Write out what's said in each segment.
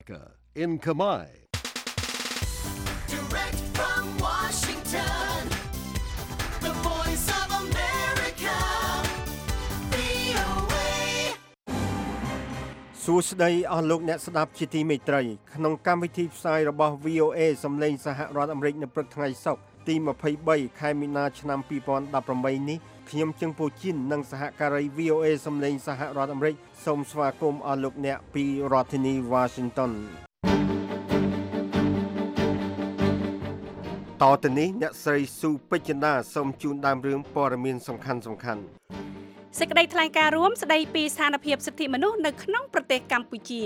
in Khmer. Direct from Washington, the voice of America, VOA. សួស្តីអស់លោកអ្នកស្ដាប់ជាទីមេត្រីក្នុងកម្មវិធីផ្សាយរបស់ VOA សំឡេងសហរដ្ឋអាមេរិកនៅព្រឹកថ្ងៃសុក្រទី23ខែមីនាឆ្នាំ2018នេះខ្ញុំជឹងពូជីននិងសហការី VOA សំឡេងសហរដ្ឋអាមេរិកសូមស្វាគមន៍អស់លោកអ្នកពីរដ្ឋធានី Washington តទៅនេះអ្នកស្រីស៊ូពេជ្រចិន្តាសូមជូនដើមរឿងព័ត៌មានសំខាន់សេចក្តីថ្លែងការណ៍រួមស្តីពីស្ថានភាពសិទ្ធិមនុស្សនៅក្នុងប្រទេសកម្ពុជា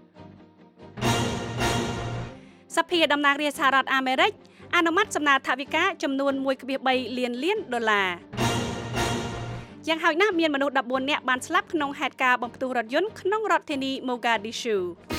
សភាតំណាងរាស្ត្រសហរដ្ឋអាមេរិកអនុម័តសំណើថវិកាចំនួន 1.3 លានដុល្លារយ៉ាងហោចណាស់មានមនុស្ស14នាក់បានស្លាប់ក្នុងហេតុការណ៍បំផ្ទុះរថយន្តក្នុងរដ្ឋធានី Mogadishu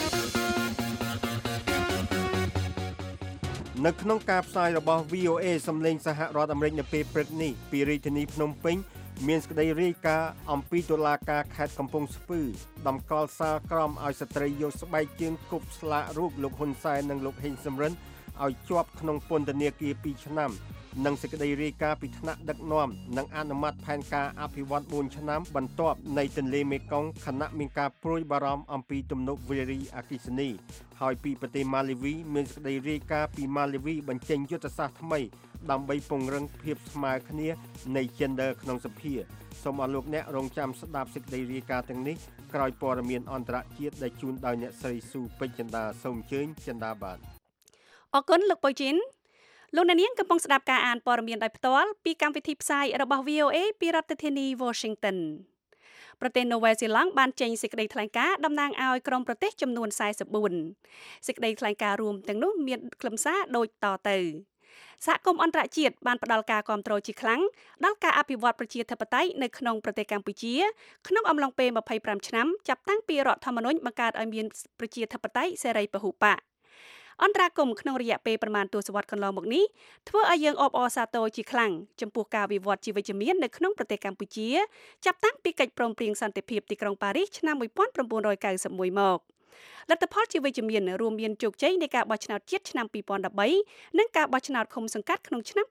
នៅក្នុងការផ្សាយរបស់ VOA សំឡេងសហរដ្ឋអាមេរិកនៅពេលព្រឹកនេះពីរាជធានីភ្នំពេញមានសេចក្តីរាយការណ៍អំពីតុលាការខេត្តកំពង់ស្ពឺតម្កល់សាលក្រមឲ្យស្ត្រីយកស្បែកជើងគប់ស្លាករូបលោកហ៊ុនសែននិងលោកហេងសំរិនឲ្យជាប់ក្នុងពន្ធនាគារ2ឆ្នាំនិងសេចក្តីរាយការណ៍ពីថ្នាក់ដឹកនាំនិងអនុម័តផែនការអភិវឌ្ឍ4ឆ្នាំបន្ទាប់នៃទន្លេមេគង្គខណៈមានការព្រួយបារម្ភអំពីទំនប់វារីអគ្គិសនីហើយពីប្រទេសម៉ាឡេវីមានសេចក្តីរាយការណ៍ពីម៉ាឡេវីបញ្ចេញយុទ្ធសាស្ត្រថ្មីដើម្បីពង្រឹងភាពស្មើគ្នានៃ gender ក្នុងសភាសូមអរលោកអ្នករងចាំស្ដាប់សេចក្តីរាយការណ៍ទាំងនេះក្រោយព័ត៌មានអន្តរជាតិដែលជូនដោយអ្នកស្រីស៊ូពេជ្រចិន្តាសូមអញ្ជើញចិន្តាបាទអរគុណលោកពូជីនលោកអ្នកនាងកំពុងស្ដាប់ការអានព័ត៌មានដោយផ្ទាល់ពីកម្មវិធីផ្សាយរបស់ VOA ពីរដ្ឋធានី Washington ប្រទេសនូវែលសេឡង់បានចេញសេចក្តីថ្លែងការណ៍តំណាងឲ្យក្រុមប្រទេសចំនួន44សេចក្តីថ្លែងការណ៍រួមទាំងនោះមានខ្លឹមសារដូចតទៅសហគមន៍អន្តរជាតិបានផ្ដល់ការគាំទ្រជាខ្លាំងដល់ការអភិវឌ្ឍប្រជាធិបតេយ្យនៅក្នុងប្រទេសកម្ពុជាក្នុងអំឡុងពេល25ឆ្នាំចាប់តាំងពីរដ្ឋធម្មនុញ្ញបង្កើតឲ្យមានប្រជាធិបតេយ្យសេរីពហុបកអន្តរាគមន៍ក្នុងរយៈពេលប្រមាណទសវត្សរ៍កន្លងមកនេះធ្វើឲ្យយើងអបអរសាទរជាខ្លាំងចំពោះការវិវត្តជាវិជ្ជមាននៅក្នុងប្រទេសកម្ពុជាចាប់តាំងពីកិច្ចព្រមព្រៀងសន្តិភាពទីក្រុងប៉ារីសឆ្នាំ1991មកលទ្ធផលជាវិជ្ជមានរួមមានជោគជ័យនៃការបោះឆ្នោតជាតិឆ្នាំ2013និងការបោះឆ្នោតឃុំសង្កាត់ក្នុងឆ្នាំ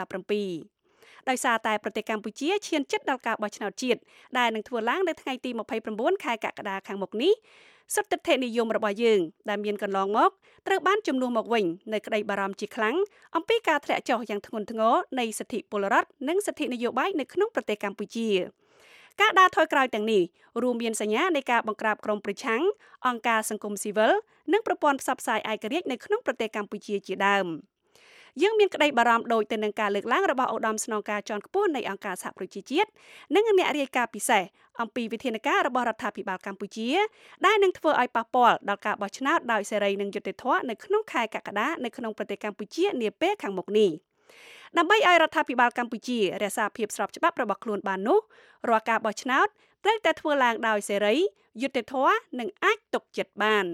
2017ដោយសារតែប្រទេសកម្ពុជាឈានជិតដល់ការបោះឆ្នោតជាតិដែលនឹងធ្វើឡើងនៅថ្ងៃទី29ខែកក្កដាខាងមុខនេះសិទ្ធិធិនិយមរបស់យើងដែលមានកន្លងមកត្រូវបានជំនួសមកវិញនៅក្តីបារម្ភជាខ្លាំងអំពីការធ្លាក់ចុះយ៉ាងធ្ងន់ធ្ងរនៃសិទ្ធិពលរដ្ឋនិងសិទ្ធិនយោបាយនៅក្នុងប្រទេសកម្ពុជាការដើរថយក្រោយទាំងនេះរួមមានសញ្ញានៃការបង្ក្រាបក្រុមប្រឆាំងអង្គការសង្គមស៊ីវិលនិងប្រព័ន្ធផ្សព្វផ្សាយឯករាជ្យនៅក្នុងប្រទេសកម្ពុជាជាដើមយើងមានក្តីបារម្ភដូចទៅនឹងការលើកឡើងរបស់ឧត្តមស្នងការជាន់ខ្ពស់នៃអង្គការសហប្រជាជាតិនិងអ្នករាយការណ៍ពិសេសអំពីវិធានការរបស់រដ្ឋាភិបាលកម្ពុជាដែលនឹងធ្វើឲ្យប៉ះពាល់ដល់ការបោះឆ្នោតដោយសេរីនិងយុត្តិធម៌នៅក្នុងខែកក្កដានៅក្នុងប្រទេសកម្ពុជានាពេលខាងមុខនេះដើម្បីឲ្យរដ្ឋាភិបាលកម្ពុជារក្សាភាពស្របច្បាប់របស់ខ្លួនបាននោះរាល់ការបោះឆ្នោតត្រូវតែធ្វើឡើងដោយសេរីយុត្តិធម៌និងអាចទុកចិត្តបាន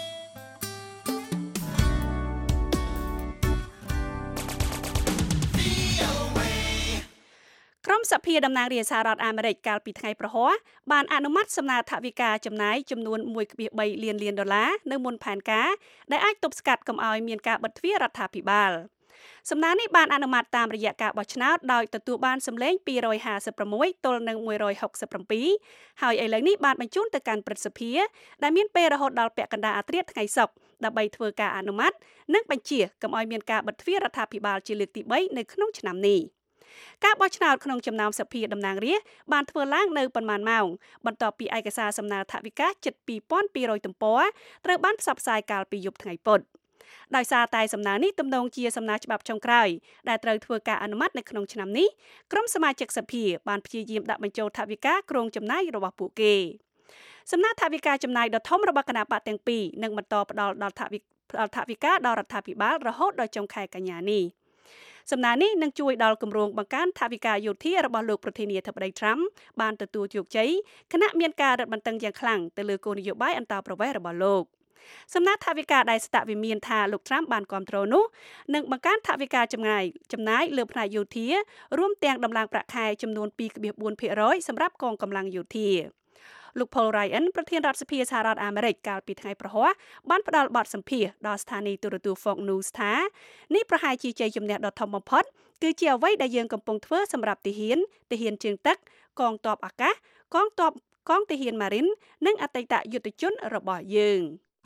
ក្រុមសភាតំណាងរាស្ត្រសហរដ្ឋអាមេរិកកាលពីថ្ងៃប្រហ័សបានអនុម័តសំណើថវិកាចំណាយចំនួន 1.3 លានដុល្លារនៅមុនផែនការដែលអាចទប់ស្កាត់កុំឲ្យមានការបិទទ្វាររដ្ឋាភិបាលសំណើនេះបានអនុម័តតាមរយៈការបោះឆ្នោតដោយទទួលបានសម្លេង256ទល់នឹង167ហើយឥឡូវនេះបានបញ្ជូនទៅកាន់ព្រឹទ្ធសភាដែលមានពេលរហូតដល់ពាក់កណ្ដាលអាធ្រាត្រថ្ងៃសុក្រដើម្បីធ្វើការអនុម័តនិងបញ្ជាកុំឲ្យមានការបិទទ្វាររដ្ឋាភិបាលជាលើកទី3នៅក្នុងឆ្នាំនេះការបោះឆ្នោតក្នុងចំណោមសភាតំណាងរាស្ត្របានធ្វើឡើងនៅប៉ុន្មានម៉ោងបន្ទាប់ពីឯកសារសំណើថវិកាជិត 2200 ទំព័រត្រូវបានផ្សព្វផ្សាយកាលពីយប់ថ្ងៃពុធដោយសារតែសំណើនេះទំនងជាសំណើច្បាប់ចុងក្រោយដែលត្រូវធ្វើការអនុម័តនៅក្នុងឆ្នាំនេះក្រុមសមាជិកសភាបានព្យាយាមដាក់បញ្ចូលថវិកាគ្រោងចំណាយរបស់ពួកគេសំណើថវិកាចំណាយដ៏ធំរបស់គណៈបកទាំងពីរនឹងបន្តផ្ដល់ដល់ថវិកាដល់រដ្ឋាភិបាលរហូតដល់ចុងខែកញ្ញានេះសំណើនេះនឹងជួយដល់គម្រោងបង្កើនថវិកាយោធារបស់លោកប្រធានាធិបតី Trump បានទទួលជោគជ័យខណៈមានការរឹតបន្តឹងយ៉ាងខ្លាំងទៅលើគោលនយោបាយអន្តោប្រវេសន៍របស់លោកសំណើថវិកាដែលស្តាក់វិមានថាលោក Trump បានគាំទ្រនោះនឹងបង្កើនថវិកាចំណាយលើផ្នែកយោធារួមទាំងដំឡើងប្រាក់ខែចំនួន 2.4% សម្រាប់កងកម្លាំងយោធាលោក Paul Ryan ប្រធានរដ្ឋសភាសហរដ្ឋអាមេរិកកាលពីថ្ងៃប្រហ័សបានផ្ដល់បទសម្ភាសន៍ដល់ស្ថានីយទូរទស្សន៍ Fox News ថានេះប្រហែលជាជ័យជំនះដ៏ធំបំផុតគឺជាអ្វីដែលយើងកំពុងធ្វើសម្រាប់ទាហានជើងទឹកកងទ័ពអាកាសកងទាហានម៉ារីននិងអតីតយុទ្ធជនរបស់យើង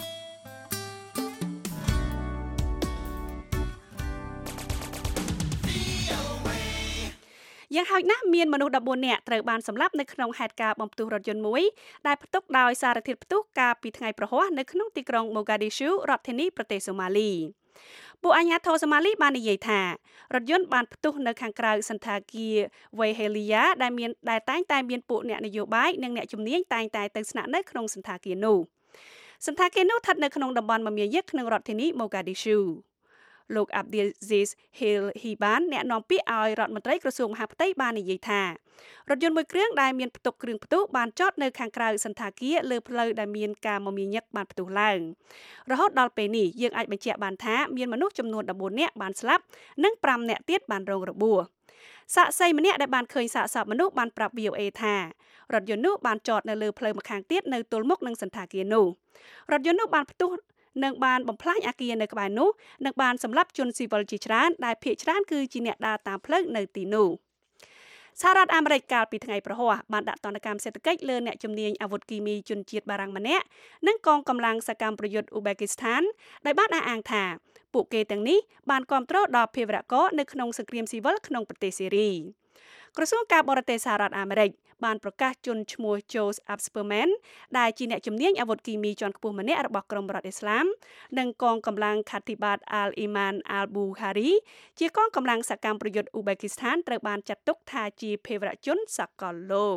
យ៉ាងហោចណាស់មានមនុស្ស14នាក់ត្រូវបានសម្លាប់នៅក្នុងហេតុការណ៍បំផ្ទុះរថយន្តមួយដែលផ្ទុកដោយសារធាតុផ្ទុះកាលពីថ្ងៃប្រហ័សនៅក្នុងទីក្រុង Mogadishu រដ្ឋធានីប្រទេសសូម៉ាលីពួកអាជ្ញាធរសូម៉ាលីបាននិយាយថារថយន្តបានផ្ទុះនៅខាងក្រៅសន្តាគារ Waihelia ដែលតែងតែមានពួកអ្នកនយោបាយនិងអ្នកជំនាញតែងតែទៅស្នាក់នៅក្នុងសន្តាគារនោះស្ថិតនៅក្នុងតំបន់មមាញឹកក្នុងរដ្ឋធានី Mogadishuលោក Abdelaziz Hilban អ្នកនាំពាក្យឲ្យរដ្ឋមន្ត្រីក្រសួងមហាផ្ទៃបាននិយាយថារថយន្តមួយគ្រឿងដែលមានផ្ទុកគ្រឿងផ្ទុះបានចតនៅខាងក្រៅសន្តាគារលើផ្លូវដែលមានការមមាញឹកបានផ្ទុះឡើងរហូតដល់ពេលនេះយើងអាចបញ្ជាក់បានថាមានមនុស្សចំនួន14នាក់បានស្លាប់និង5នាក់ទៀតបានរងរបួសសាក្សីម្នាក់ដែលបានឃើញសាកសពមនុស្សបានប្រាប់ VOA ថារថយន្តនោះបានចតនៅលើផ្លូវម្ខាងទៀតនៅទល់មុខនឹងសន្តាគារនោះរថយន្តនោះបានផ្ទុះនឹងបានបំផ្លាញអគារនៅក្បែរនោះនិងបានសម្លាប់ជនស៊ីវិលជាច្រើនដែលភាគច្រើនគឺជាអ្នកដើរតាមផ្លូវនៅទីនោះសហរដ្ឋអាមេរិកកាលពីថ្ងៃប្រហ័សបានដាក់ទណ្ឌកម្មសេដ្ឋកិច្ចលើអ្នកជំនាញអាវុធគីមីជនជាតិបារាំងម្នាក់និងកងកម្លាំងសកម្មប្រយុទ្ធអ៊ូបេគីស្ថានដែលបានអះអាងថាពួកគេទាំងនេះបានគាំទ្រដល់ភេរវករនៅក្នុងសង្គ្រាមស៊ីវិលក្នុងប្រទេសសេរីក្រសួងការបរទេសសហរដ្ឋអាមេរិកបានប្រកាសជន់ឈ្មោះ Joe Asperman ដែលជាអ្នកជំនាញអាវុធគីមីជាន់ខ្ពស់ម្នាក់របស់ក្រុមរដ្ឋអ៊ីស្លាមនិងកងកម្លាំង Katibat al-Iman al-Bukhari ជាកងកម្លាំងសកម្មប្រយុទ្ធអ៊ូបេគីស្ថានត្រូវបានចាត់ទុកថាជាភេរវជនសកលលោក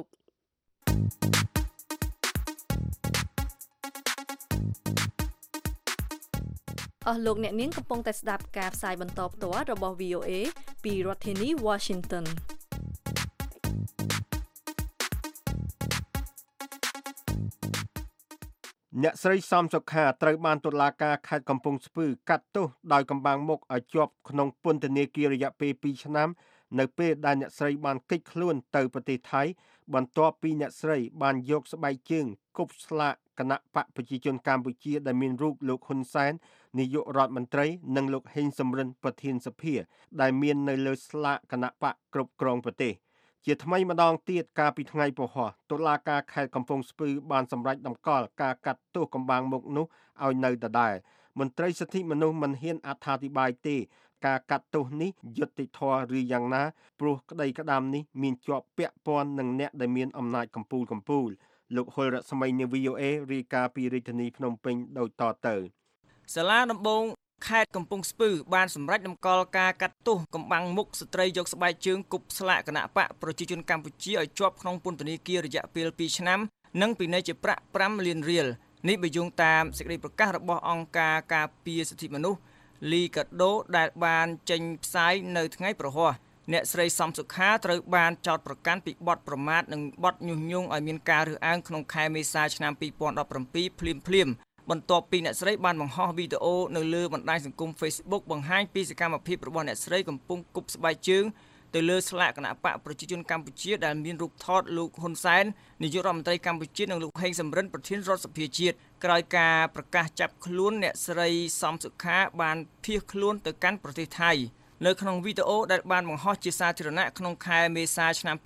អស់លោកអ្នកនាងកំពុងតែស្ដាប់ការផ្សាយបន្តផ្ទាល់របស់ VOA ពីរដ្ឋធានី Washington អ្នកស្រីសំសុខាត្រូវបានតុលាការខេត្តកំពង់ស្ពឺកាត់ទោសដោយកំបាំងមុខឲ្យជាប់ក្នុងពន្ធនាគាររយៈពេល2ឆ្នាំនៅពេលដែលអ្នកស្រីបានគេចខ្លួនទៅប្រទេសថៃបន្ទាប់ពីអ្នកស្រីបានយកស្បែកជើងគប់ស្លាកគណៈបកប្រជាជនកម្ពុជាដែលមានរូបលោកហ៊ុនសែននាយករដ្ឋមន្ត្រីនិងលោកហេងសំរិនប្រធានសភាដែលមាននៅលើស្លាកគណៈបកគ្រប់គ្រងប្រទេសជាថ្មីម្ដងទៀតកាលពីថ្ងៃពហុតុលាការខេត្តកំពង់ស្ពឺបានសម្រេចតម្កល់ការកាត់ទោសកំបាំងមុខនោះឲ្យនៅដដែលមន្ត្រីសិទ្ធិមនុស្សមិនហ៊ានអត្ថាធិប្បាយទេការកាត់ទោសនេះយុត្តិធម៌ឬយ៉ាងណាព្រោះក្តីក្តាមនេះមានជាប់ពាក់ព័ន្ធនឹងអ្នកដែលមានអំណាចកំពូលលោកហុលរស្មីនៃ VOA រាយការណ៍ពីរាជធានីភ្នំពេញដូចតទៅសាលាដំបងខេត្តកំពង់ស្ពឺបានសម្រេចតម្កល់ការកាត់ទោសកំបាំងមុខស្ត្រីយកស្បែកជើងគប់ស្លាកគណៈបកប្រជាជនកម្ពុជាឲ្យជាប់ក្នុងពន្ធនាគាររយៈពេល2ឆ្នាំនិងពិន័យជាប្រាក់5លានរៀលនេះបើយោងតាមសេចក្តីប្រកាសរបស់អង្គការការពារសិទ្ធិមនុស្សលីកាដូដែលបានចេញផ្សាយនៅថ្ងៃប្រហ័សអ្នកស្រីសំសុខាត្រូវបានចោទប្រកាន់ពីបទប្រមាថនិងបទញុះញង់ឲ្យមានការរើសអើងក្នុងខែមេសាឆ្នាំ2017ភ្លាមបន្ទាប់ពីអ្នកស្រីបានបង្ហោះវីដេអូនៅលើបណ្ដាញសង្គម Facebook បង្ហាញពីសកម្មភាពរបស់អ្នកស្រីកំពុងគប់ស្បែកជើងទៅលើស្លាកគណៈបកប្រជាជនកម្ពុជាដែលមានរូបថតលោកហ៊ុនសែននាយករដ្ឋមន្ត្រីកម្ពុជានិងលោកហេងសំរិនប្រធានរដ្ឋសភាជាតិក្រោយការប្រកាសចាប់ខ្លួនអ្នកស្រីសំសុខាបានភៀសខ្លួនទៅកាន់ប្រទេសថៃនៅក្នុងវីដេអូដែលបានបង្ហោះជាសាធារណៈក្នុងខែមេសាឆ្នាំ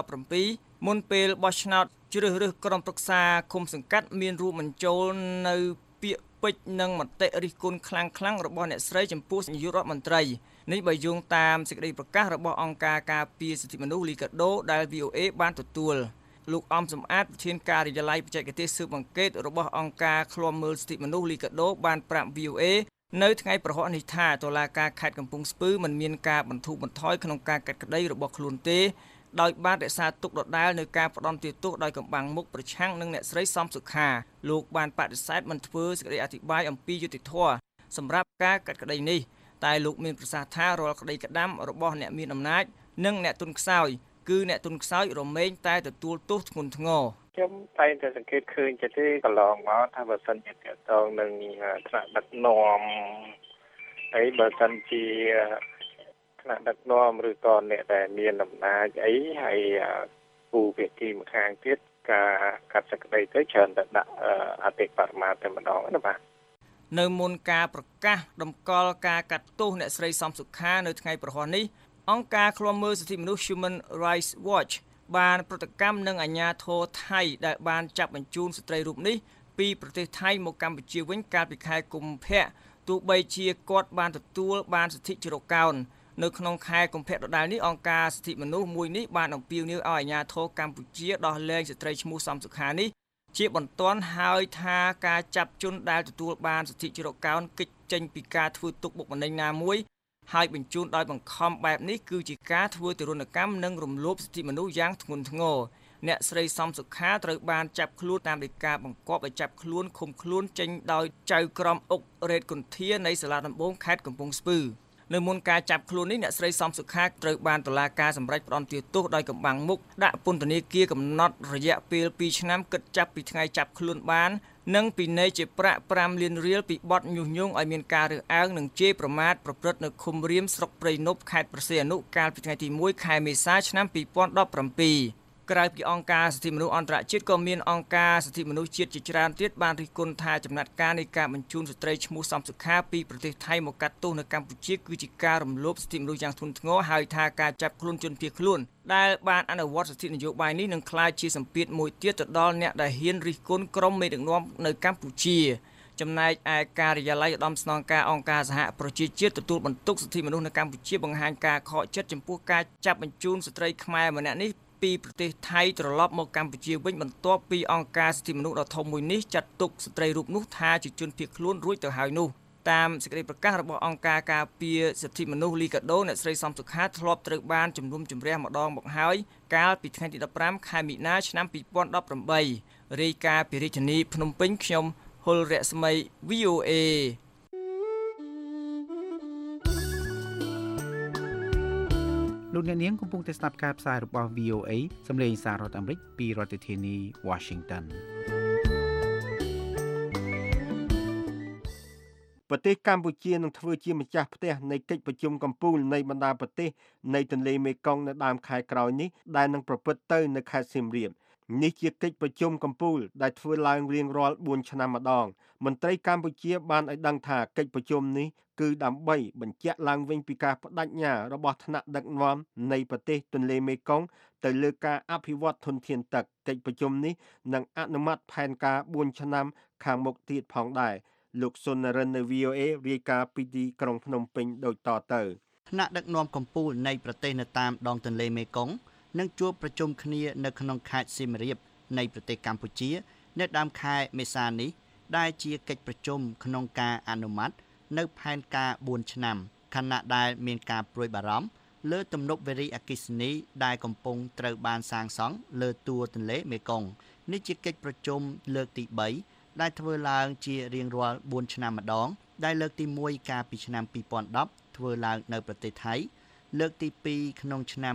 2017មុនពេលបោះឆ្នោតជ្រើសរើសក្រុមប្រឹក្សាឃុំសង្កាត់មានរួមបញ្ចូលនៅពាក្យពេចន៍និងមតិរិះគន់ខ្លាំងៗរបស់អ្នកស្រីចំពោះនាយករដ្ឋមន្ត្រីនេះបើយោងតាមសេចក្តីប្រកាសរបស់អង្គការការពារសិទ្ធិមនុស្សលីកាដូដែល VOA បានទទួលលោកអំសំអាតប្រធានការិយាល័យបច្ចេកទេសស៊ើបអង្កេតរបស់អង្គការឃ្លាំមើលសិទ្ធិមនុស្សលីកាដូបានប្រាប់ VOA នៅថ្ងៃប្រហ័សនេះថាតុលាការខេត្តកំពង់ស្ពឺមិនមានការបន្ធូរបន្ថយក្នុងការកាត់ក្តីរបស់ខ្លួនទេដោយបានរក្សាទុកដដែលនៅការផ្ដន់ទោសដោយកំបាំងមុខប្រឆាំងនឹងអ្នកស្រីសំសុខាលោកបានបដិសេធមិនធ្វើសេចក្តីអធិប្បាយអំពីយុត្តិធម៌សម្រាប់ការកាត់ក្តីនេះតែលោកមានប្រសាសន៍ថារាល់ក្តីក្តាំរបស់អ្នកមានអំណាចនិងអ្នកទុនខ្សោយគឺអ្នកទុនខ្សោយរមែងតែទទួលទោសធ្ងន់ធ្ងរខ្ញុំតែងតែសង្កេតឃើញទេកន្លងមកថាបើសិនជាតកតងនឹងថ្នាក់ដឹកនាំហើយបើសិនជាថ្នាក់ដឹកនាំឬក៏អ្នកដែលមានអំណាចអីហើយគូភាគីម្ខាងទៀតការកាត់សេចក្តីទៅច្រើនតែដាក់អតិបរមាតែម្ដងណាបាទនៅមុនការប្រកាសតម្កល់ការកាត់ទោសអ្នកស្រីសំសុខានៅថ្ងៃប្រហ័សនេះអង្គការឃ្លាំមើលសិទ្ធិមនុស្ស Human Rights Watch បានប្រតិកម្មនឹងអាជ្ញាធរថៃដែលបានចាប់បញ្ជូនស្ត្រីរូបនេះពីប្រទេសថៃមកកម្ពុជាវិញកាលពីខែកុម្ភៈទោះបីជាគាត់បានទទួលបានសិទ្ធិជារកោននៅក្នុងខែកុម្ភៈដដែលនេះអង្គការសិទ្ធិមនុស្សមួយនេះបានអំពាវនាវឲ្យអាជ្ញាធរកម្ពុជាដោះលែងស្ត្រីឈ្មោះសំសុខានេះជាបន្ទាន់ហើយថាការចាប់ជនដែលទទួលបានសិទ្ធិជារកោនគេចចេញពីការធ្វើទុកបុកម្នេញណាមួយហើយបញ្ជូនដោយបង្ខំបែបនេះគឺជាការធ្វើទរណកម្មនិងរំលោភសិទ្ធិមនុស្សយ៉ាងធ្ងន់ធ្ងរអ្នកស្រីសំសុខាត្រូវបានចាប់ខ្លួនតាមដីកាបង្គាប់ឲ្យចាប់ខ្លួនឃុំខ្លួនចេញដោយចៅក្រមអុករ៉េតគន្ធានៃសាលាដំបងខេត្តកំពង់ស្ពឺនៅមុនការចាប់ខ្លួននេះអ្នកស្រីសំសុខាត្រូវបានតុលាការសម្រេចផ្តន្ទាទោសដោយកំបាំងមុខដាក់ពន្ធនាគារកំណត់រយៈពេល2ឆ្នាំគិតចាប់ពីថ្ងៃចាប់ខ្លួនបាននិងពិន័យជាប្រាក់5លានរៀលពីបទញុះញង់ឲ្យមានការរើសអើងនិងជេរប្រមាថប្រព្រឹត្តនៅឃុំរៀមស្រុកព្រៃនប់ខេត្តព្រះសីហនុកាលពីថ្ងៃទី1ខែមេសាឆ្នាំ2017ក្រៅពីអង្គការសិទ្ធិមនុស្សអន្តរជាតិក៏មានអង្គការសិទ្ធិមនុស្សជាតិជាច្រើនទៀតបានរិះគន់ថាចំណាត់ការនៃការបញ្ជូនស្ត្រីឈ្មោះសំសុខាពីប្រទេសថៃមកកាត់ទោសនៅកម្ពុជាគឺជាការរំលោភសិទ្ធិមនុស្សយ៉ាងធ្ងន់ធ្ងរហើយថាការចាប់ខ្លួនជនភៀសខ្លួនដែលបានអនុវត្តសិទ្ធិនយោបាយនេះនឹងក្លាយជាសម្ពាធមួយទៀតទៅដល់អ្នកដែលហ៊ានរិះគន់ក្រុមមេដឹកនាំនៅកម្ពុជាចំណែកឯការិយាល័យឧត្តមស្នងការអង្គការសហប្រជាជាតិទទួលបន្ទុកសិទ្ធិមនុស្សនៅកម្ពុជាបង្ហាញការខកចិត្តចំពោះការចាប់បញ្ជូនស្ត្រីខ្មែរម្នាក់នេះពីប្រទេសថៃត្រឡប់មកកម្ពុជាវិញបន្ទាប់ពីអង្គការសិទ្ធិមនុស្សដ៏ធំមួយនេះចាត់ទុកស្ត្រីរូបនោះថាជាជនភៀសខ្លួនរួចទៅហើយនោះតាមសេចក្តីប្រកាសរបស់អង្គការការពារសិទ្ធិមនុស្សលីកាដូអ្នកស្រីសំសុខាធ្លាប់ត្រូវបានជំនុំជម្រះម្ដងមកហើយកាលពីថ្ងៃទី15ខែមិនិនាឆ្នាំ2018រាយការណ៍ពីរាជធានីភ្នំពេញខ្ញុំហុលរស្មី VOA លោកអ្នកនាងកំពុងតែស្ដាប់ការផ្សាយរបស់ VOA សម្លេងសាររដ្ឋអាមេរិកពីរដ្ឋធានី Washington ប្រទេសកម្ពុជានឹងធ្វើជាម្ចាស់ផ្ទះនៃកិច្ចប្រជុំកំពូលនៃបណ្ដាប្រទេសនៃទន្លេមេគង្គនៅដើមខែក្រោយនេះដែលនឹងប្រព្រឹត្តទៅនៅខេត្តសៀមរាបនេះជាកិច្ចប្រជុំកំពូលដែលធ្វើឡើងរៀងរាល់4ឆ្នាំម្ដងមន្ត្រីកម្ពុជាបានឲ្យដឹងថាកិច្ចប្រជុំនេះគឺដើម្បីបញ្ជាក់ឡើងវិញពីការបដិញ្ញារបស់ថ្នាក់ដឹកនាំនៃប្រទេសទន្លេមេគង្គទៅលើការអភិវឌ្ឍធនធានទឹកកិច្ចប្រជុំនេះនឹងអនុម័តផែនការ4ឆ្នាំខាងមុខទៀតផងដែរលោកសុននរិននៅ VOA រាយការណ៍ពីទីក្រុងភ្នំពេញដូចតទៅថ្នាក់ដឹកនាំកំពូលនៃប្រទេសនៅតាមដងទន្លេមេគង្គនឹងជួបប្រជុំគ្នានៅក្នុងខេត្តសៀមរាបនៃប្រទេសកម្ពុជានៅដើមខែមេសានេះដែលជាកិច្ចប្រជុំក្នុងការអនុម័តនៅផែនការ4ឆ្នាំខណៈដែលមានការព្រួយបារម្ភលើទំនប់វារីអគ្គិសនីដែលកំពុងត្រូវបានសាងសង់លើតួទន្លេមេគង្គនេះជាកិច្ចប្រជុំលើកទី3ដែលធ្វើឡើងជារៀងរាល់4ឆ្នាំម្ដងដែលលើកទី1កាលពីឆ្នាំ2010ធ្វើឡើងនៅប្រទេសថៃលើកទី2ក្នុងឆ្នាំ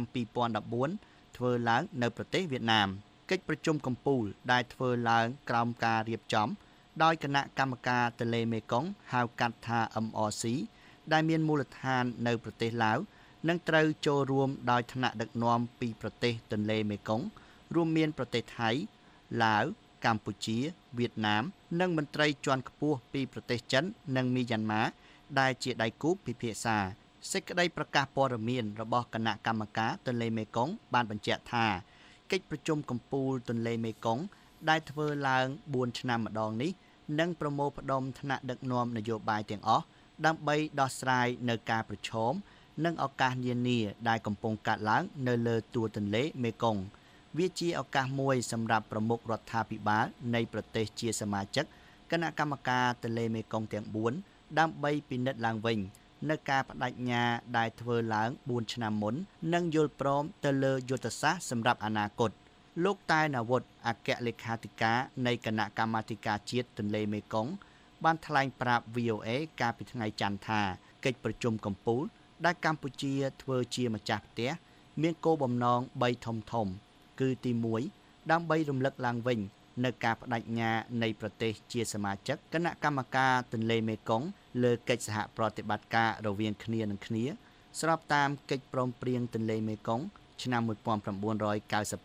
2014ធ្វើឡើងនៅប្រទេសវៀតណាមកិច្ចប្រជុំកំពូលដែលធ្វើឡើងក្រោមការរៀបចំដោយគណៈកម្មការទន្លេមេគង្គហៅកាត់ថា MRC ដែលមានមូលដ្ឋាននៅប្រទេសឡាវនឹងត្រូវចូលរួមដោយថ្នាក់ដឹកនាំពីប្រទេសទន្លេមេគង្គរួមមានប្រទេសថៃឡាវកម្ពុជាវៀតណាមនិងមន្ត្រីជាន់ខ្ពស់ពីប្រទេសចិននិងមីយ៉ាន់ម៉ាដែលជាដៃគូពិភាក្សាសេចក្តីប្រកាសព័ត៌មានរបស់គណៈកម្មការទន្លេមេគង្គបានបញ្ជាក់ថាកិច្ចប្រជុំកំពូលទន្លេមេគង្គដែលធ្វើឡើង4ឆ្នាំម្ដងនេះនឹងប្រមូលផ្ដុំថ្នាក់ដឹកនាំនយោបាយទាំងអស់ដើម្បីដោះស្រាយនៅការប្រឈមនិងឱកាសនានាដែលកំពុងកើតឡើងនៅលើតួទន្លេមេគង្គវាជាឱកាសមួយសម្រាប់ប្រមុខរដ្ឋាភិបាលនៃប្រទេសជាសមាជិកគណៈកម្មការទន្លេមេគង្គទាំង4ដើម្បីពិនិត្យឡើងវិញនៅការបដិញ្ញាដែលធ្វើឡើង4ឆ្នាំមុននិងយល់ព្រមទៅលើយុទ្ធសាស្ត្រសម្រាប់អនាគតលោកតែនអាវុធអគ្គលេខាធិការនៃគណៈកម្មាធិការជាតិទន្លេមេគង្គបានថ្លែងប្រាប់ VOA កាលពីថ្ងៃច័ន្ទថាកិច្ចប្រជុំកំពូលដែលកម្ពុជាធ្វើជាម្ចាស់ផ្ទះមានគោលបំណង3ធំៗគឺទី1ដើម្បីរំលឹកឡើងវិញនៅការបដិញ្ញានៃប្រទេសជាសមាជិកគណៈកម្មការទន្លេមេគង្គលើកិច្ចសហប្រតិបត្តិការរវាងគ្នានឹងគ្នាស្របតាមកិច្ចព្រមព្រៀងទន្លេមេគង្គឆ្នាំ1995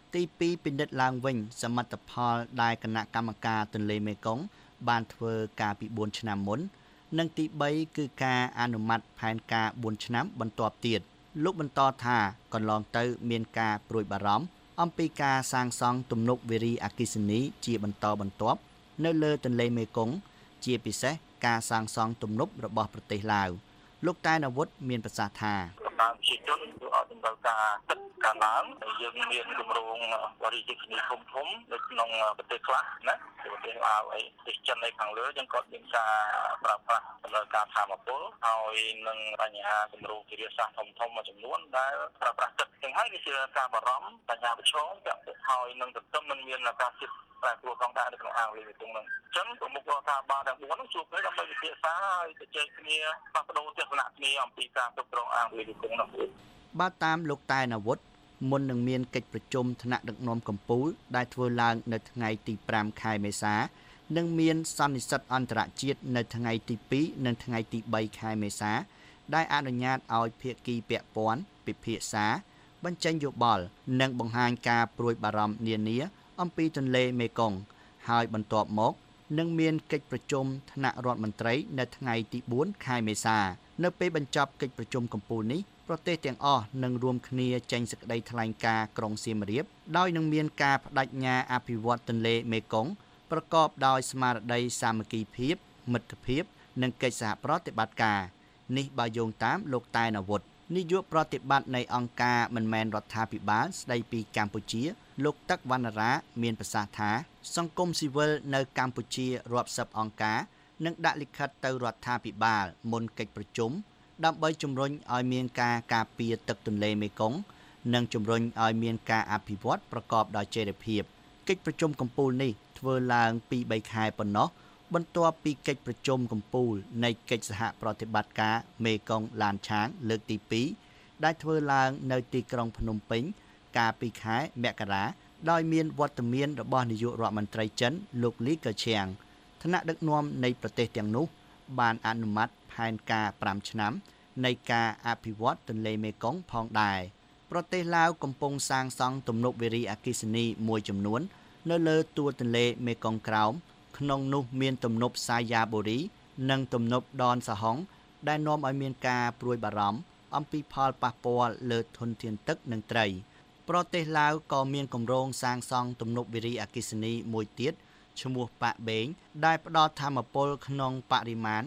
ទី2ពិនិត្យឡើងវិញសមិទ្ធផលដែលគណៈកម្មការទន្លេមេគង្គបានធ្វើកាលពី4ឆ្នាំមុននិងទី3គឺការអនុម័តផែនការ4ឆ្នាំបន្ទាប់ទៀតលោកបន្តថាកន្លងទៅមានការព្រួយបារម្ភអំពីការសាងសង់ទំនប់វារីអគ្គិសនីជាបន្តបន្ទាប់នៅលើទន្លេមេគង្គជាពិសេសការសាងសង់ទំនប់របស់ប្រទេសឡាវលោកតែនអាវុធមានប្រសាសន៍ថាកម្លាំងប្រជាជនគឺអត់តម្រូវការទឹកកាលឡើងយើងមានគម្រោងបរិយាកាសធំធំនៅក្នុងប្រទេសខ្លះណាប្រទេសឡាវអីប្រទេសចិនឯខាងលើយើងក៏មានការប្រើប្រាស់ដំណើរការធម្មពលហើយនឹងបញ្ហាគម្រោងជារាសាស្ត្រធំមួយចំនួនដែលប្រើប្រាស់ទឹកទាំងហើយវាជាការបារម្ភបញ្ហាប្រឈមពាក់ព័ន្ធហើយនឹងទន្ទឹមនឹងមានការជិះតែព្រោះផងដែរនៅក្នុងអាងលីវិទងហ្នឹងអញ្ចឹងប្រមុខរដ្ឋាភិបាលទាំង4ហ្នឹងជួបគ្នាដើម្បីពិភាក្សាហើយជជែកគ្នាផ្លាស់ប្ដូរទស្សនៈគ្នាអំពីការគ្រប់គ្រងអាងលីវិទងហ្នឹងបាទតាមលោកតែនអាវុធមុននឹងមានកិច្ចប្រជុំថ្នាក់ដឹកនាំកម្ពុជាដែលធ្វើឡើងនៅថ្ងៃទី5ខែមេសានិងមានសន្និសីទអន្តរជាតិនៅថ្ងៃទី2និងថ្ងៃទី3ខែមេសាដែលអនុញ្ញាតឲ្យភាគីពាក់ព័ន្ធពិភាក្សាបញ្ចេញយោបល់និងបង្ហាញការព្រួយបារម្ភនានាអំពីទន្លេមេគង្គហើយបន្ទាប់មកនឹងមានកិច្ចប្រជុំថ្នាក់រដ្ឋមន្ត្រីនៅថ្ងៃទី4ខែមេសានៅពេលបញ្ចប់កិច្ចប្រជុំកំពូលនេះប្រទេសទាំងអស់នឹងរួមគ្នាចេញសេចក្តីថ្លែងការណ៍ក្រុងសៀមរាបដោយនឹងមានការបដិញ្ញាអភិវឌ្ឍទន្លេមេគង្គប្រកបដោយស្មារតីសាមគ្គីភាពមិត្តភាពនិងកិច្ចសហប្រតិបត្តិការនេះបើយោងតាមលោកតែនអាវុធនាយកប្រតិបត្តិនៃអង្គការមិនមែនរដ្ឋាភិបាលស្ដីពីកម្ពុជាលោកទឹកវណ្ណរាមានប្រសាសន៍ថាសង្គមស៊ីវិលនៅកម្ពុជារាប់សិបអង្គការនឹងដាក់លិខិតទៅរដ្ឋាភិបាលមុនកិច្ចប្រជុំដើម្បីជំរុញឲ្យមានការការពារទឹកទន្លេមេគង្គនិងជំរុញឲ្យមានការអភិវឌ្ឍប្រកបដោយចីរភាពកិច្ចប្រជុំកំពូលនេះធ្វើឡើងពី3ខែប៉ុណ្ណោះបន្ទាប់ពីកិច្ចប្រជុំកំពូលនៃកិច្ចសហប្រតិបត្តិការមេគង្គឡានឆាងលើកទី2ដែលធ្វើឡើងនៅទីក្រុងភ្នំពេញកាលពីខែមករាដោយមានវត្តមានរបស់នាយករដ្ឋមន្ត្រីចិនលោកលីកឺឈៀងថ្នាក់ដឹកនាំនៃប្រទេសទាំងនោះបានអនុម័តផែនការ5ឆ្នាំនៃការអភិវឌ្ឍទន្លេមេគង្គផងដែរប្រទេសឡាវកំពុងសាងសង់ទំនប់វារីអគ្គិសនីមួយចំនួននៅលើទួលទន្លេមេគង្គក្រោមក្នុងនោះមានទំនប់សាយាបូរីនិងទំនប់ដនសហុងដែលនាំឲ្យមានការព្រួយបារម្ភអំពីផលប៉ះពាល់លើធនធានទឹកនិងត្រីប្រទេសឡាវក៏មានគម្រោងសាងសង់ទំនប់វារីអគ្គិសនីមួយទៀតឈ្មោះប៉ាក់បេងដែលផ្ដល់ថាមពលក្នុងបរិមាណ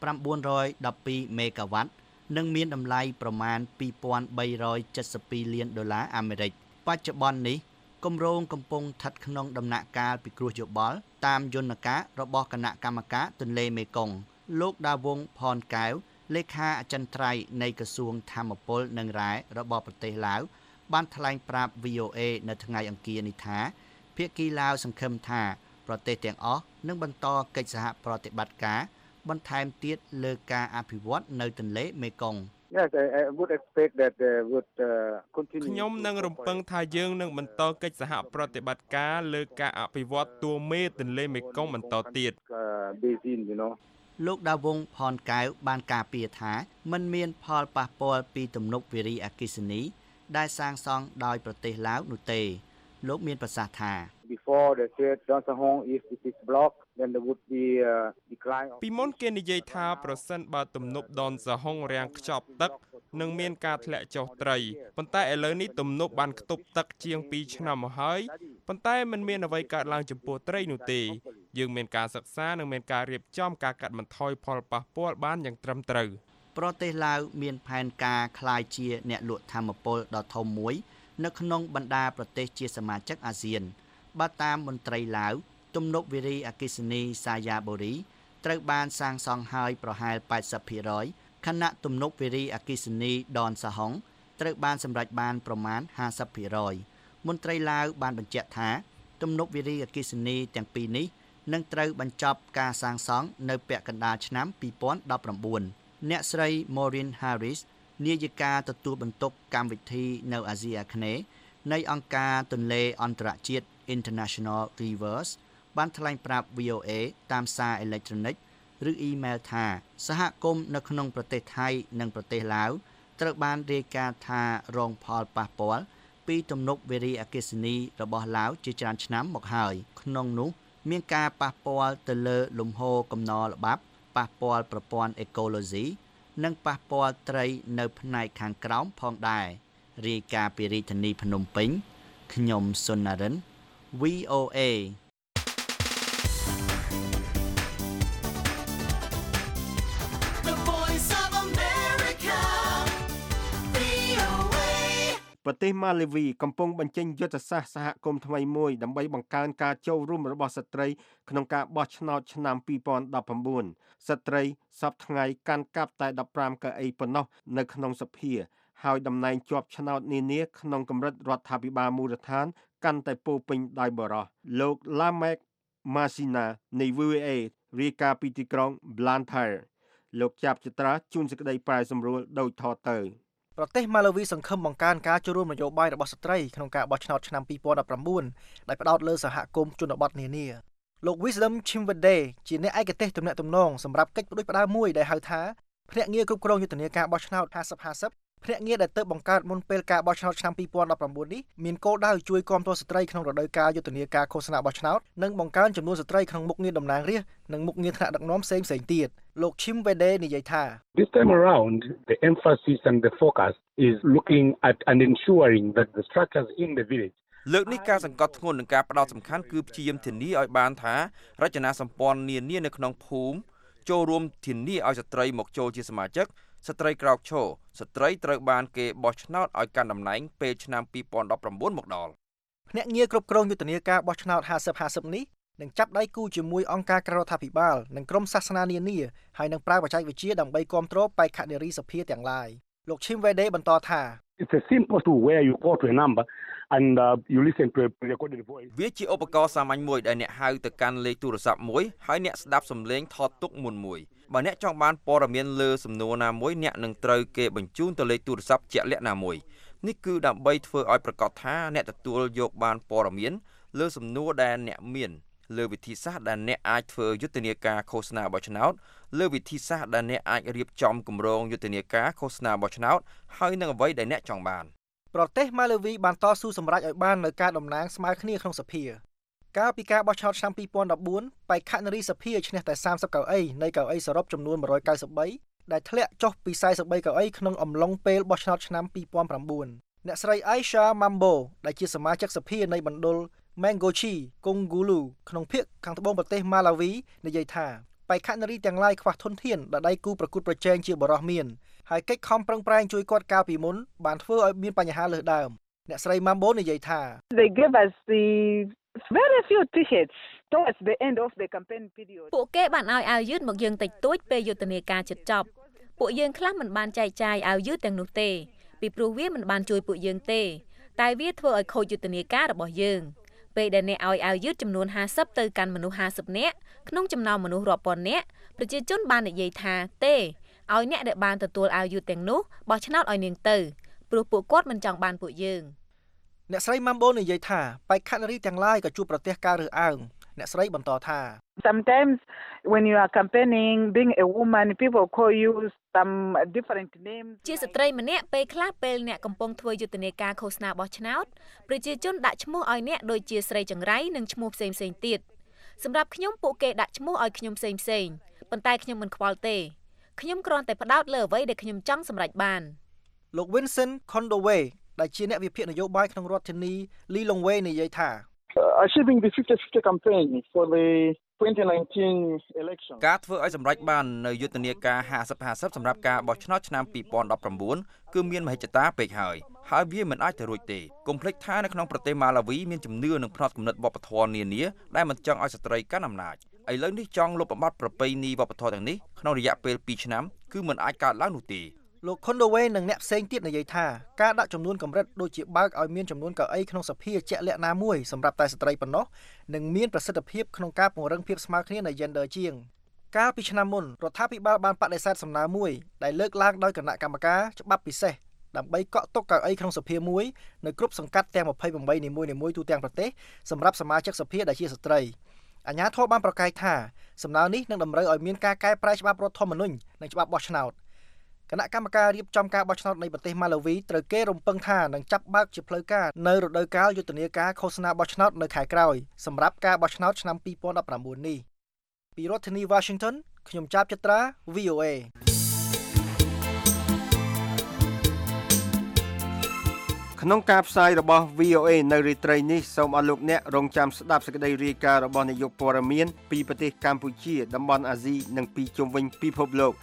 912មេហ្គាវ៉ាត់និងមានតម្លៃប្រមាណ2372លានដុល្លារអាមេរិកបច្ចុប្បន្ននេះគម្រោងកំពុងស្ថិតក្នុងដំណាក់កាលពិគ្រោះយោបល់តាមយន្តការរបស់គណៈកម្មការទន្លេមេគង្គលោកដាវងផនកែវលេខាអចិន្ត្រៃយ៍នៃក្រសួងធម្មពលនិងរ៉ែរបស់ប្រទេសឡាវបានថ្លែងប្រាប់ VOA នៅថ្ងៃអង្គារនេះថាភាគីឡាវសង្ឃឹមថាប្រទេសទាំងអស់នឹងបន្តកិច្ចសហប្រតិបត្តិការបន្ថែមទៀតលើការអភិវឌ្ឍនៅទន្លេមេគង្គ Yes, I would expect that would continue ខ្ញុំនឹងរំពឹងថាយើងនឹងបន្តកិច្ចសហប្រតិបត្តិការលើការអភិវឌ្ឍតួមេទន្លេមេគង្គបន្តទៀតលោកដាវងផនកែវបានការពារថាมันមានផលប៉ះពាល់ពីទំនប់វារីអគ្គិសនីដែលសាងសង់ដោយប្រទេសឡាវនោះទេលោកមានប្រសាសន៍ថា Before the state Donsahong if it is blocked then there would be a decline ពីមុនគេនិយាយថាប្រសិនបើទំនប់ដនសហុងរាំងខ្ចប់ទឹកនឹងមានការធ្លាក់ចុះត្រីប៉ុន្តែឥឡូវនេះទំនប់បានខ្ទប់ទឹកជាង2ឆ្នាំមកហើយប៉ុន្តែมันមានអ្វីកើតឡើងចំពោះត្រីនោះទេយើងមានការសិក្សានិងមានការរៀបចំការកាត់បន្ថយផលប៉ះពាល់បានយ៉ាងត្រឹមត្រូវប្រទេសឡាវមានផែនការក្លាយជាអ្នកលក់ថាមពលដ៏ធំមួយនៅក្នុងបណ្ដាប្រទេសជាសមាជិកអាស៊ានបើតាមមន្ត្រីឡាវទំនប់វារីអគ្គិសនីសាយាបូរីត្រូវបានសាងសង់ហើយប្រហែល 80% ខណៈទំនប់វារីអគ្គិសនីដនសហុងត្រូវបានសម្រេចបានប្រមាណ 50% មន្ត្រីឡាវបានបញ្ជាក់ថាទំនប់វារីអគ្គិសនីទាំងពីរនេះនឹងត្រូវបញ្ចប់ការសាងសង់នៅពាក់កណ្ដាលឆ្នាំ2019អ្នកស្រី Maureen Harris នាយិកាទទួលបន្ទុកកម្មវិធីនៅអាស៊ីអាគ្នេយ៍នៃអង្គការទន្លេអន្តរជាតិ International Rivers បានថ្លែងប្រាប់ VOA តាមសារអេឡិចត្រូនិកឬអ៊ីមែលថាសហគមន៍នៅក្នុងប្រទេសថៃនិងប្រទេសឡាវត្រូវបានរាយការណ៍ថារងផលប៉ះពាល់ពីពីទំនប់វារីអគ្គិសនីរបស់ឡាវជាច្រើនឆ្នាំមកហើយក្នុងនោះមានការប៉ះពាល់ទៅលើលំហូរកំណល់ល្បាប់ប៉ះពាល់ប្រព័ន្ធអេកូឡូស៊ីនិងប៉ះពាល់ត្រីនៅផ្នែកខាងក្រោមផងដែររាយការណ៍ពីរាជធានីភ្នំពេញខ្ញុំសុនណារិន VOA The voice of America, VOA. ប្រទេសម៉ាឡេវីកំពុងបញ្ចេញយុទ្ធសាស្ត្រសហគមន៍ថ្មីមួយដើម្បីបង្កើនការចូលរួមរបស់ស្ត្រីក្នុងការបោះឆ្នោតឆ្នាំ2019ស្ត្រីសពថ្ងៃកាន់កាប់តែ15កៅអីប៉ុណ្ណោះនៅក្នុងសភាហើយតំណែងជាប់ឆ្នោតនានាក្នុងកម្រិតរដ្ឋាភិបាលមូលដ្ឋានកាន់តែពោពេញដោយបរិសុទ្ធលោក Lamek Masina នៃ VOA រាយការណ៍ពីទីក្រុង Blantyre លោកចាប់ចត្រាជួនសេចក្តីប្រែសម្រួលដូចថតទៅប្រទេសម៉ាឡេវីសង្ឃឹមបង្កើនការចូលរួមនយោបាយរបស់ស្ត្រីក្នុងការបោះឆ្នោតឆ្នាំ2019ដែលផ្ដោតលើសហគមន៍ជនបទនានាលោក Wisdom Chimwede ជាអ្នកឯកទេសទំនាក់ទំនងសម្រាប់កិច្ចផ្ដួចផ្ដើមមួយដែលហៅថាភ្នាក់ងារគ្រប់គ្រងយុទ្ធនាការបោះឆ្នោត50-50ភ្នាក់ងារដែលទើបបង្កើតមុនពេលការបោះឆ្នោតឆ្នាំ2019នេះមានគោលដៅជួយគាំទ្រស្ត្រីក្នុងរដូវកាលយុទ្ធនាការឃោសនាបោះឆ្នោតនិងបង្កើនចំនួនស្ត្រីក្នុងមុខងារតំណាងរាស្ត្រនិងមុខងារថ្នាក់ដឹកនាំផ្សេងៗទៀតលោក Chimwede និយាយថា This time around the emphasis and the focus is looking at and ensuring that the structures in the village លើកនេះការសង្កត់ធ្ងន់នឹងការផ្ដោតសំខាន់គឺព្យាយាមធានាឲ្យបានថារចនាសម្ព័ន្ធនានានៅក្នុងភូមិចូលរួមធានាឲ្យស្ត្រីមកចូលជាសមាជិកស្ត្រីក្រោកឈរស្ត្រីត្រូវបានគេបោះឆ្នោតឲ្យកាន់តំណែងពេលឆ្នាំ2019មកដល់ភ្នាក់ងារគ្រប់គ្រងយុទ្ធនាការបោះឆ្នោត50-50នេះនឹងចាប់ដៃគូជាមួយអង្គការក្រៅរដ្ឋាភិបាលនិងក្រុមសាសនានានាហើយនឹងប្រើបច្ចេកវិទ្យាដើម្បីគ្រប់គ្រងបេក្ខនារីសភាទាំងឡាយលោក Chimwede បន្តថា It's a simple to where you go to a number and you listen to a recorded voice វាជាឧបករណ៍សាមញ្ញមួយដែលអ្នកហៅទៅកាន់លេខទូរស័ព្ទមួយហើយអ្នកស្ដាប់សំឡេងថតទុកមុនមួយបើអ្នកចង់បានព័ត៌មានលើសំណួរណាមួយអ្នកនឹងត្រូវគេបញ្ជូនទៅលេខទូរស័ព្ទជាក់លាក់ណាមួយនេះគឺដើម្បីធ្វើឲ្យប្រកាសថាអ្នកទទួលយកបានព័ត៌មានលើសំណួរដែលអ្នកមានលើវិធីសាស្ត្រដែលអ្នកអាចធ្វើយុទ្ធនាការឃោសនាបោះឆ្នោតលើវិធីសាស្ត្រដែលអ្នកអាចរៀបចំគម្រោងយុទ្ធនាការឃោសនាបោះឆ្នោតហើយនឹងអ្វីដែលអ្នកចង់បានប្រទេសម៉ាឡេវីបានតស៊ូសម្រេចឲ្យបាននូវការតំណាងស្មើគ្នាក្នុងសភាកាលពីការបោះឆ្នោតឆ្នាំ2014បេក្ខនារីសភាឈ្នះតែ30កៅអីនៃកៅអីសរុបចំនួន193ដែលធ្លាក់ចុះពី43កៅអីក្នុងអំឡុងពេលបោះឆ្នោតឆ្នាំ2009អ្នកស្រី Aisha Mambo ដែលជាសមាជិកសភានៃមណ្ឌល Mangochi Kongulu ក្នុងភាគខាងត្បូងប្រទេសម៉ាឡាវីនិយាយថាបេក្ខនារីទាំងឡាយខ្វះធនធានដែលដៃគូប្រកួតប្រជែងជាបរិសុទ្ធមានហើយកិច្ចខំប្រឹងប្រែងជួយគាត់កាលពីមុនបានធ្វើឲ្យមានបញ្ហាលើសដើមអ្នកស្រី Mambo និយាយថា They gave us the very few t-shirts towards the end of the campaign period ពួកគេបានឲ្យអាវយឺតមកយើងតិចតួចពេលយុទ្ធនាការជិតចប់ពួកយើងខ្លះមិនបានចែកចាយអាវយឺតទាំងនោះទេពីព្រោះវាមិនបានជួយពួកយើងទេតែវាធ្វើឲ្យខូចយុទ្ធនាការរបស់យើងពេលដែលអ្នកឲ្យអាវយឺតចំនួន50ទៅកាន់មនុស្ស50នាក់ក្នុងចំណោមមនុស្សរាប់ពាន់នាក់ប្រជាជនបាននិយាយថាទេឲ្យអ្នកដែលបានទទួលអាវយឺតទាំងនោះបោះឆ្នោតឲ្យនាងទៅព្រោះពួកគាត់មិនចង់បានពួកយើងអ្នកស្រី Mambo និយាយថាបេក្ខនារីទាំងឡាយក៏ជួបប្រទះការរើសអើងអ្នកស្រីបន្តថា Sometimes when you are campaigning being a woman people call you some different names ជាស្ត្រីម្នាក់ពេលខ្លះពេលអ្នកកំពុងធ្វើយុទ្ធនាការឃោសនាបោះឆ្នោតប្រជាជនដាក់ឈ្មោះឲ្យអ្នកដូចជាស្រីចង្រៃនិងឈ្មោះផ្សេងៗទៀតសម្រាប់ខ្ញុំពួកគេដាក់ឈ្មោះឲ្យខ្ញុំផ្សេងៗប៉ុន្តែខ្ញុំមិនខ្វល់ទេខ្ញុំគ្រាន់តែផ្ដោតលើអ្វីដែលខ្ញុំចង់សម្រេចបានលោក Vincent Condowe ដែលជាអ្នកវិភាគនយោបាយក្នុងរដ្ឋធានី Lilongwe និយាយថា Achieving the 50-50 campaign for the 2019 election ការធ្វើឲ្យសម្រេចបាននៅយុទ្ធនាការ50-50សម្រាប់ការបោះឆ្នោតឆ្នាំ2019គឺមានមហិច្ឆតាពេកហើយវាមិនអាចទៅរួចទេកុំភ្លេចថានៅក្នុងប្រទេសម៉ាឡាវីមានជំនឿនិងផ្នត់គំនិតវប្បធម៌នានាដែលមិនចង់ឲ្យស្ត្រីកាន់អំណាចឥឡូវនេះចង់លុបបំបាត់ប្រពៃណីវប្បធម៌ទាំងនេះក្នុងរយៈពេល2ឆ្នាំគឺមិនអាចកើតឡើងនោះទេលោក Condowe និងអ្នកផ្សេងទៀតនិយាយថាការដាក់ចំនួនកម្រិតដូចជាបើកឲ្យមានចំនួនកៅអីក្នុងសភាជាក់លាក់ណាមួយសម្រាប់តែស្ត្រីប៉ុណ្ណោះនឹងមានប្រសិទ្ធភាពក្នុងការពង្រឹងភាពស្មើគ្នានៃ gender ជាងកាលពីឆ្នាំមុនរដ្ឋាភិបាលបានបដិសេធសំណើមួយដែលលើកឡើងដោយគណៈកម្មការច្បាប់ពិសេសដើម្បីកក់ទុកកៅអីក្នុងសភាមួយនៅគ្រប់សង្កាត់ទាំង28នីមួយៗទូទាំងប្រទេសសម្រាប់សមាជិកសភាដែលជាស្ត្រីអាជ្ញាធរបានប្រកាសថាសំណើនេះនឹងតម្រូវឲ្យមានការកែប្រែច្បាប់រដ្ឋធម្មនុញ្ញនិងច្បាប់បោះឆ្នោតគណៈកម្មការរៀបចំការបោះឆ្នោតនៃប្រទេសម៉ាឡាវីត្រូវគេរំពឹងថានឹងចាប់បើកជាផ្លូវការនៅរដូវកាលយុទ្ធនាការឃោសនាបោះឆ្នោតនៅខែក្រោយសម្រាប់ការបោះឆ្នោតឆ្នាំ2019នេះពីរដ្ឋធានី Washington ខ្ញុំចាប់ចត្រា VOA ក្នុងការផ្សាយរបស់ VOA នៅរាត្រីនេះសូមអរលោកអ្នករងចាំស្ដាប់សេចក្តីរាយការណ៍របស់នាយកព័ត៌មានពីប្រទេសកម្ពុជាតំបន់អាស៊ីនិងពីជុំវិញពិភពលោក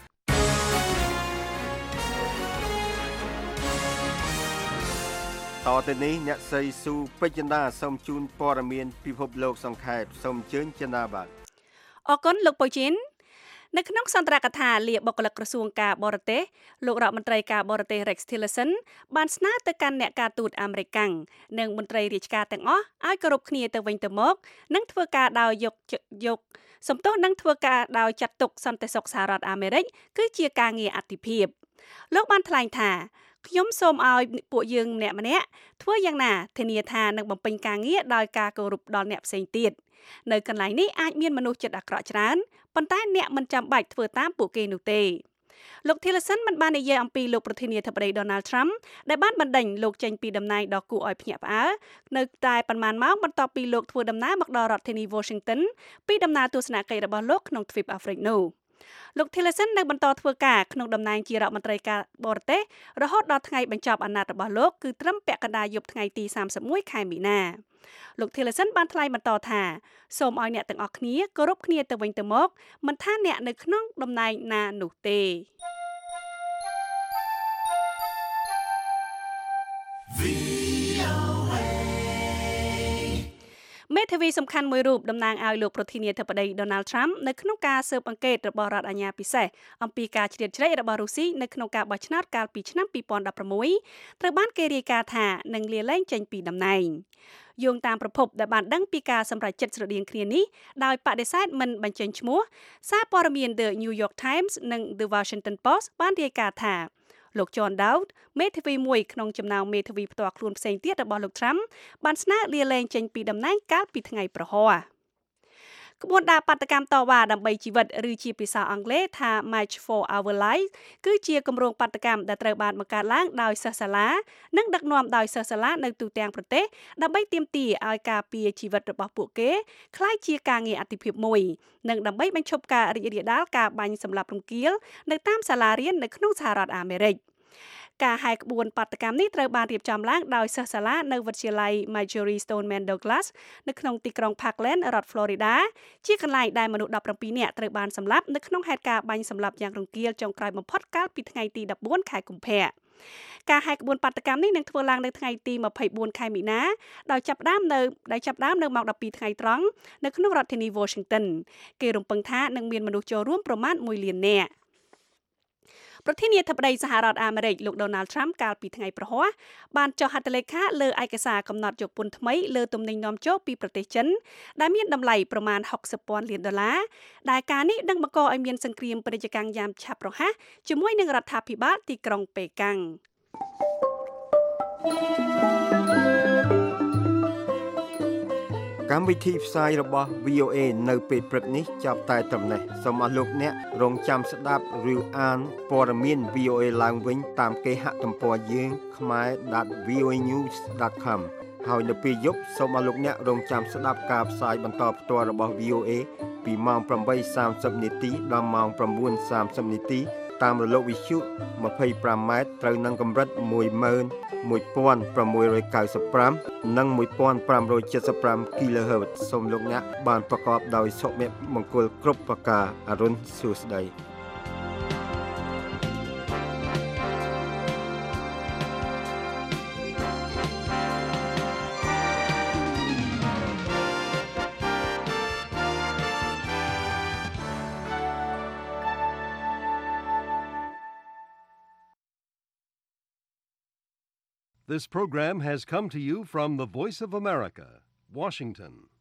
តទៅនេះអ្នកស្រីស៊ូពេជ្រចិន្តាសូមជូនព័ត៌មានពិភពលោកសង្ខេបសូមអញ្ជើញចិន្តាបាទអរគុណលោកប៉ូជីននៅក្នុងសន្ទរកថាលាបុគ្គលិកក្រសួងការបរទេសលោករដ្ឋមន្ត្រីការបរទេស Rex Tillerson បានស្នើទៅកាន់អ្នកការទូតអាមេរិកនិងមន្ត្រីរាជការទាំងអស់ឲ្យគោរពគ្នាទៅវិញទៅមកនិងធ្វើការដោយយកសំទោសនឹងធ្វើការដោយចាត់ទុកសន្តិសុខសហរដ្ឋអាមេរិកគឺជាការងារអតិភិបលោកបានថ្លែងថាខ្ញុំសូមឲ្យពួកយើងម្នាក់ធ្វើយ៉ាងណាធានាថានឹងបំពេញការងារដោយការគោរពដល់អ្នកផ្សេងទៀតនៅកន្លែងនេះអាចមានមនុស្សចិត្តអាក្រក់ច្រើនប៉ុន្តែអ្នកមិនចាំបាច់ធ្វើតាមពួកគេនោះទេលោក Tillerson មិនបាននិយាយអំពីលោកប្រធានាធិបតី Donald Trump ដែលបានបណ្ដេញលោកចេញពីតំណែងដ៏គួរឲ្យភ្ញាក់ផ្អើលនៅតែប៉ុន្មានម៉ោងបន្ទាប់ពីលោកធ្វើដំណើរមកដល់រដ្ឋធានី Washington ពីដំណើរទស្សនកិច្ចរបស់លោកក្នុងទ្វីបអាហ្វ្រិកនោះលោក Tillerson នៅបន្តធ្វើការក្នុងតំណែងជារដ្ឋមន្ត្រីការបរទេសរហូតដល់ថ្ងៃបញ្ចប់អាណត្តិរបស់លោកគឺត្រឹមពាក់កណ្ដាលយប់ថ្ងៃទី31ខែមីនាលោក Tillerson បានថ្លែងបន្តថាសូមឲ្យអ្នកទាំងអស់គ្នាគោរពគ្នាទៅវិញទៅមកមិនថាអ្នកនៅក្នុងតំណែងណានោះទេមេធាវីសំខាន់មួយរូបតំណាងឲ្យលោកប្រធានាធិបតី Donald Trump នៅក្នុងការស៊ើបអង្កេតរបស់រដ្ឋអាជ្ញាពិសេសអំពីការជ្រៀតជ្រែករបស់រុស្ស៊ីនៅក្នុងការបោះឆ្នោតកាលពីឆ្នាំ2016ត្រូវបានគេរាយការណ៍ថានឹងលាលែងចេញពីតំណែងយោងតាមប្រភពដែលបានដឹងពីការសម្រេចចិត្តស្រដៀងគ្នានេះដោយបដិសេធមិនបញ្ចេញឈ្មោះសារព័ត៌មាន The New York Times និង The Washington Post បានរាយការណ៍ថាលោក John Dowd មេធាវីមួយក្នុងចំណោមមេធាវីផ្ទាល់ខ្លួនផ្សេងទៀតរបស់លោក Trump បានស្នើលាលែងចេញពីតំណែងកាលពីថ្ងៃប្រហ័សក្បួនដើរបាតកម្មតវ៉ាដើម្បីជីវិតឬជាភាសាអង់គ្លេសថា March for Our Lives គឺជាគម្រោងបាតកម្មដែលត្រូវបានបង្កើតឡើងដោយសិស្សសាលានិងដឹកនាំដោយសិស្សសាលានៅទូទាំងប្រទេសដើម្បីទាមទារឲ្យការពារជីវិតរបស់ពួកគេក្លាយជាការងារអាទិភាពមួយនិងដើម្បីបញ្ឈប់ការរីករាលដាលការបាញ់សម្លាប់រង្គាលនៅតាមសាលារៀននៅក្នុងសហរដ្ឋអាមេរិកការហែកក្បួនបាតកម្មនេះត្រូវបានរៀបចំឡើងដោយសិស្សសាលានៅវិទ្យាល័យ Marjory Stoneman Douglas នៅក្នុងទីក្រុង Parkland រដ្ឋ Florida ជាកន្លែងដែលមនុស្ស17នាក់ត្រូវបានសម្លាប់នៅក្នុងហេតុការណ៍បាញ់សម្លាប់យ៉ាងរង្គាលចុងក្រោយបំផុតកាលពីថ្ងៃទី14ខែកុម្ភៈការហែកក្បួនបាតកម្មនេះនឹងធ្វើឡើងនៅថ្ងៃទី24ខែមីនាដោយចាប់ផ្ដើមនៅម៉ោង12ថ្ងៃត្រង់នៅក្នុងរដ្ឋធានី Washington គេរំពឹងថានឹងមានមនុស្សចូលរួមប្រមាណ1លាននាក់ប្រធានាធិបតីសហរដ្ឋអាមេរិកលោក Donald Trump កាលពីថ្ងៃប្រហ័សបានចុះហត្ថលេខាលើឯកសារកំណត់យកពន្ធថ្មីលើទំនិញនាំចូលពីប្រទេសចិនដែលមានតម្លៃប្រមាណ$60,000 លានដែលការនេះនឹងបង្កឲ្យមានសង្គ្រាមពាណិជ្ជកម្មយ៉ាងឆាប់រហ័សជាមួយនឹងរដ្ឋាភិបាលទីក្រុងប៉េកាំងកម្មវិធីផ្សាយរបស់ VOA នៅពេលព្រឹកនេះចាប់តែត្រឹមនេះសូមអរលោកអ្នករងចាំស្ដាប់ឬអានព័ត៌មាន VOA ឡើងវិញតាមគេហទំព័រយើង khmer.voanews.com ហើយនៅពេលយប់សូមអរលោកអ្នករងចាំស្ដាប់ការផ្សាយបន្តផ្ទាល់របស់ VOA ពីម៉ោង 8:30 នាទីដល់ម៉ោង 9:30 នាទីតាមរលកវិទ្យុ 25 ម៉ែត្រត្រូវនឹងកម្រិត 11695 និង 1575 kHz សូមលោកអ្នកបានប្រកបដោយសុភមង្គលគ្រប់ប្រការអរុនសួស្តី This program has come to you from the Voice of America, Washington.